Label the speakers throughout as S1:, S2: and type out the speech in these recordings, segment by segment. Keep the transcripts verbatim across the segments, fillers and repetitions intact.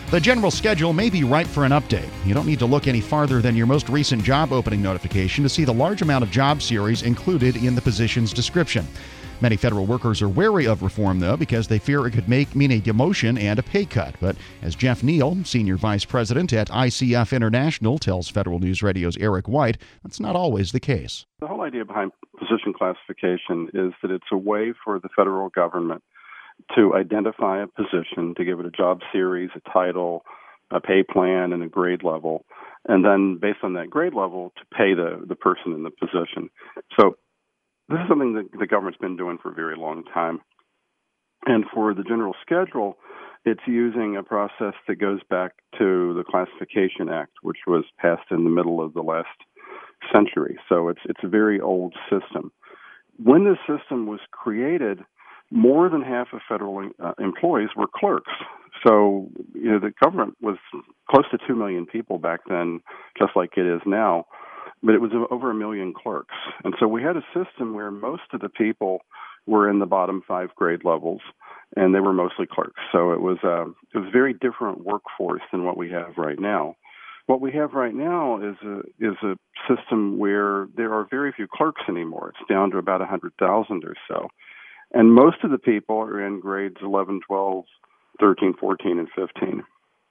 S1: The general schedule may be ripe for an update. You don't need to look any farther than your most recent job opening notification to see the large amount of job series included in the position's description. Many federal workers are wary of reform, though, because they fear it could make mean a demotion and a pay cut. But as Jeff Neal, Senior Vice President at I C F International, tells Federal News Radio's Eric White, that's not always the case.
S2: The whole idea behind position classification is that it's a way for the federal government to identify a position, to give it a job series, a title, a pay plan, and a grade level, and then based on that grade level, to pay the, the person in the position. So this is something that the government's been doing for a very long time. And for the general schedule, it's using a process that goes back to the Classification Act, which was passed in the middle of the last century. So it's it's a very old system. When this system was created, more than half of federal uh, employees were clerks. So, you know, the government was close to two million people back then, just like it is now. But it was over a million clerks. And so we had a system where most of the people were in the bottom five grade levels, and they were mostly clerks. So it was a, it was a very different workforce than what we have right now. What we have right now is a, is a system where there are very few clerks anymore. It's down to about one hundred thousand or so. And most of the people are in grades eleven, twelve, thirteen, fourteen, and fifteen.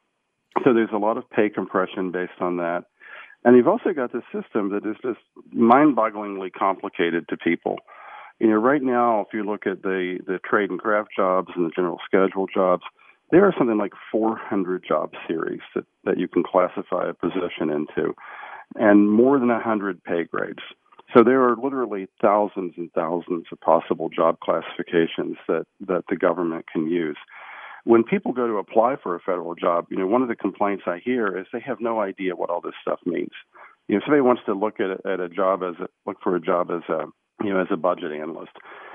S2: So there's a lot of pay compression based on that. And you've also got this system that is just mind-bogglingly complicated to people. You know, right now, if you look at the, the trade and craft jobs and the general schedule jobs, there are something like four hundred job series that, that you can classify a position into, and more than one hundred pay grades. So there are literally thousands and thousands of possible job classifications that, that the government can use. When people go to apply for a federal job, you know, one of the complaints I hear is they have no idea what all this stuff means. You know, if somebody wants to look at a, at a job as a, look for a job as a, you know, as a budget analyst,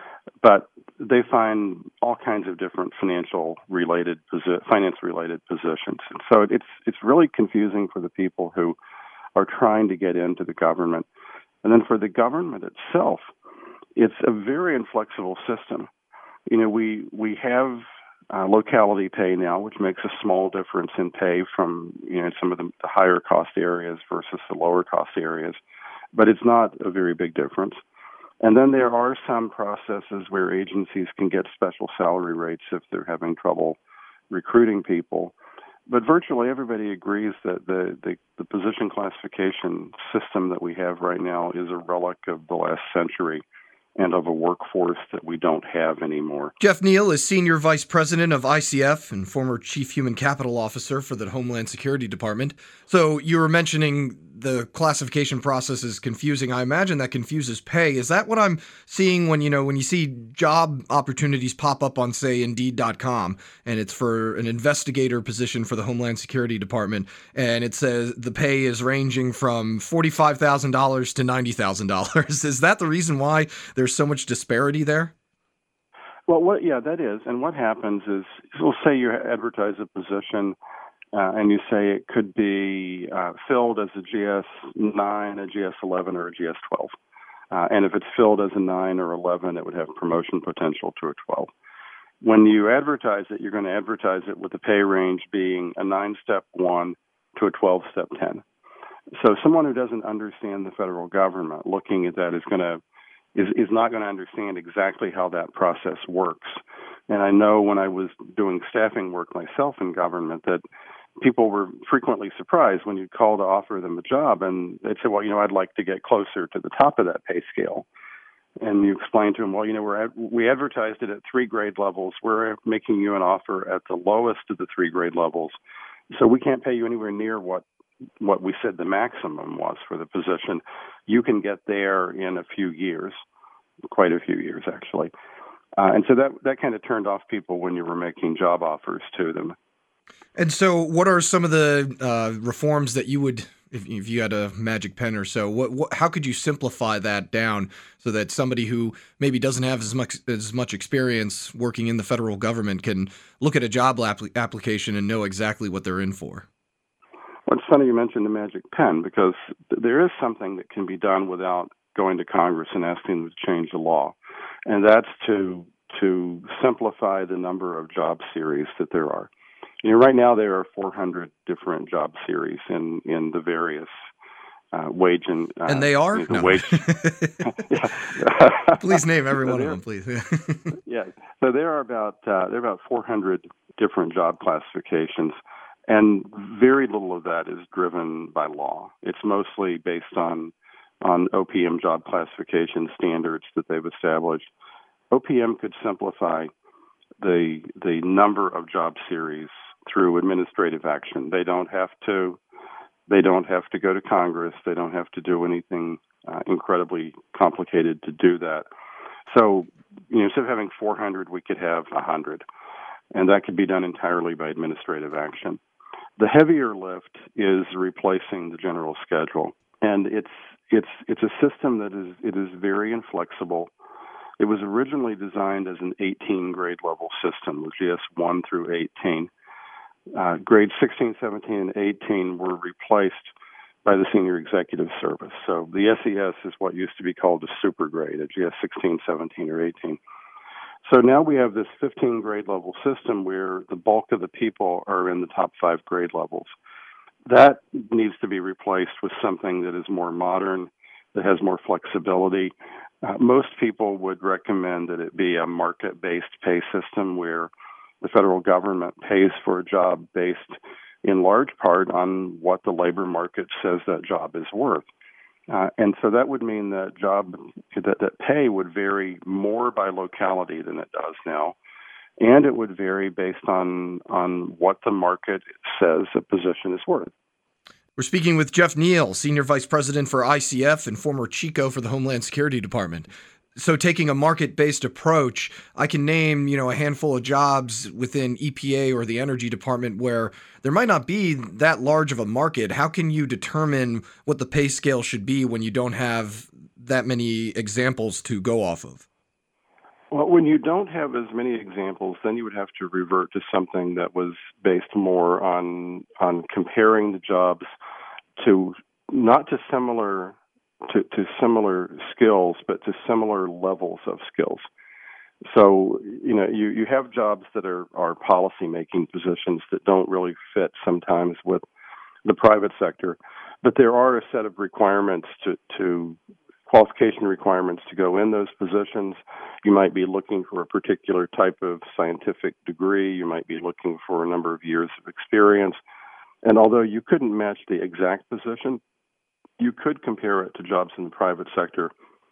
S2: but they find all kinds of different financial related, finance related positions. And so it's, it's really confusing for the people who are trying to get into the government. And then for the government itself, it's a very inflexible system. You know, we, we have Uh, locality pay now, which makes a small difference in pay from, you know, some of the, the higher cost areas versus the lower cost areas, but it's not a very big difference. And then there are some processes where agencies can get special salary rates if they're having trouble recruiting people. But virtually everybody agrees that the, the, the position classification system that we have right now is a relic of the last century and of a workforce that we don't have anymore.
S3: Jeff Neal is Senior Vice President of I C F and former Chief Human Capital Officer for the Homeland Security Department. So you were mentioning the classification process is confusing. I imagine that confuses pay. Is that what I'm seeing when, you know, when you see job opportunities pop up on, say, Indeed dot com, and it's for an investigator position for the Homeland Security Department, and it says the pay is ranging from forty-five thousand dollars to ninety thousand dollars. Is that the reason why there's so much disparity there?
S2: Well, what, yeah, that is. And what happens is, we'll say you advertise a position, Uh, and you say it could be uh, filled as a G S nine, a G S eleven, or a G S twelve. Uh, and if it's filled as a nine or eleven, it would have promotion potential to a twelve. When you advertise it, you're going to advertise it with the pay range being a nine-step one to a twelve-step ten. So someone who doesn't understand the federal government looking at that is going to is, is not going to understand exactly how that process works. And I know when I was doing staffing work myself in government that people were frequently surprised when you'd call to offer them a job, and they'd say, well, you know, I'd like to get closer to the top of that pay scale. And you explain to them, well, you know, we're, we advertised it at three grade levels. We're making you an offer at the lowest of the three grade levels. So we can't pay you anywhere near what, what we said the maximum was for the position. You can get there in a few years, quite a few years, actually. Uh, and so that, that kind of turned off people when you were making job offers to them.
S3: And so what are some of the uh, reforms that you would, if, if you had a magic pen or so, what, what, how could you simplify that down so that somebody who maybe doesn't have as much as much experience working in the federal government can look at a job app- application and know exactly what they're in for?
S2: Well, it's funny you mentioned the magic pen, because th- there is something that can be done without going to Congress and asking them to change the law, and that's to to simplify the number of job series that there are. You know, right now there are four hundred different job series in in the various uh, wage and uh,
S3: and they are
S2: you know, the
S3: no.
S2: wage.
S3: Please name every
S2: so
S3: one of
S2: there,
S3: them, please.
S2: yeah, so there are about uh, there are about four hundred different job classifications, and very little of that is driven by law. It's mostly based on on O P M job classification standards that they've established. O P M could simplify the the number of job series through administrative action. They don't have to they don't have to go to Congress. They don't have to do anything uh, incredibly complicated to do that. So, you know, instead of having four hundred, we could have one hundred, and that could be done entirely by administrative action. The heavier lift is replacing the general schedule, and it's it's it's a system that is it is very inflexible. It was originally designed as an eighteen grade level system, with G S one through eighteen. Uh, grades sixteen, seventeen, and eighteen were replaced by the Senior Executive Service. So the S E S is what used to be called a super grade, a G S sixteen, seventeen, or eighteen. So now we have this fifteen grade level system where the bulk of the people are in the top five grade levels. That needs to be replaced with something that is more modern, that has more flexibility. Uh, most people would recommend that it be a market-based pay system where the federal government pays for a job based in large part on what the labor market says that job is worth. Uh, and so that would mean that job that, that pay would vary more by locality than it does now, and it would vary based on on what the market says a position is worth.
S3: We're speaking with Jeff Neal, Senior Vice President for I C F and former Chico for the Homeland Security Department. So taking a market-based approach, I can name, you know, a handful of jobs within E P A or the Energy Department where there might not be that large of a market. How can you determine what the pay scale should be when you don't have that many examples to go off of?
S2: Well, when you don't have as many examples, then you would have to revert to something that was based more on on comparing the jobs to not to similar to, to similar skills, but to similar levels of skills. So, you know, you, you have jobs that are, are policy-making positions that don't really fit sometimes with the private sector, but there are a set of requirements to, to qualification requirements to go in those positions. You might be looking for a particular type of scientific degree. You might be looking for a number of years of experience. And although you couldn't match the exact position, you could compare it to jobs in the private sector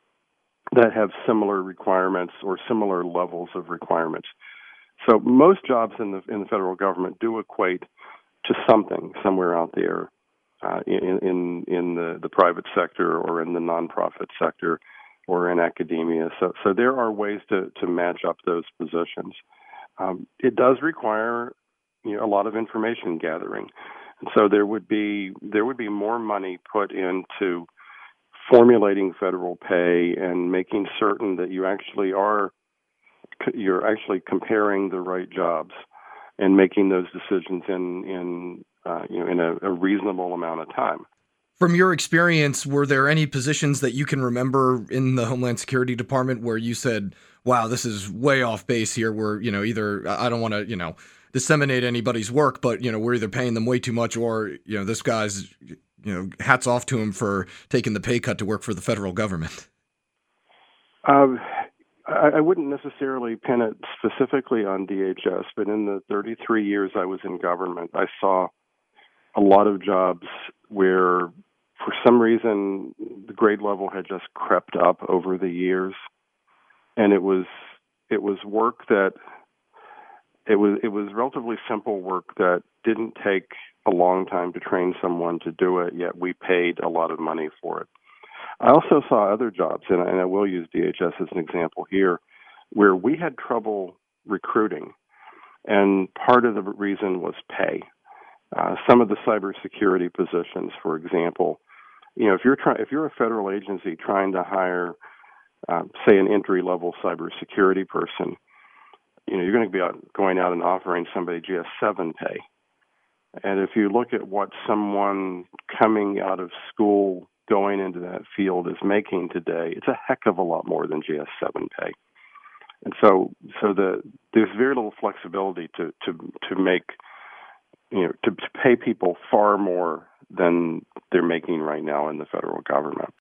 S2: that have similar requirements or similar levels of requirements. So most jobs in the in the federal government do equate to something somewhere out there uh, in in in the, the private sector or in the nonprofit sector or in academia. So so there are ways to, to match up those positions. Um, it does require, you know, a lot of information gathering. And so there would be there would be more money put into formulating federal pay and making certain that you actually are you're actually comparing the right jobs and making those decisions in in uh, you know in a, a reasonable amount of time.
S3: From your experience, were there any positions that you can remember in the Homeland Security Department where you said, "Wow, this is way off base here"? Where, you know, either I don't want to, you know, disseminate anybody's work, but, you know, we're either paying them way too much or, you know, this guy's, you know, hats off to him for taking the pay cut to work for the federal government?
S2: Um, I, I wouldn't necessarily pin it specifically on D H S, but in the thirty-three years I was in government, I saw a lot of jobs where, for some reason, the grade level had just crept up over the years, and it was it was work that it was it was relatively simple work that didn't take a long time to train someone to do it, yet we paid a lot of money for it. I also saw other jobs, and, and I will use D H S as an example here, where we had trouble recruiting, and part of the reason was pay. Uh, some of the cybersecurity positions, for example, you know, if you're trying, if you're a federal agency trying to hire, uh, say, an entry-level cybersecurity person, you know, you're going to be out, going out and offering somebody G S seven pay. And if you look at what someone coming out of school going into that field is making today, it's a heck of a lot more than G S seven pay. And so, so the there's very little flexibility to to to make you know, to, to pay people far more than they're making right now in the federal government.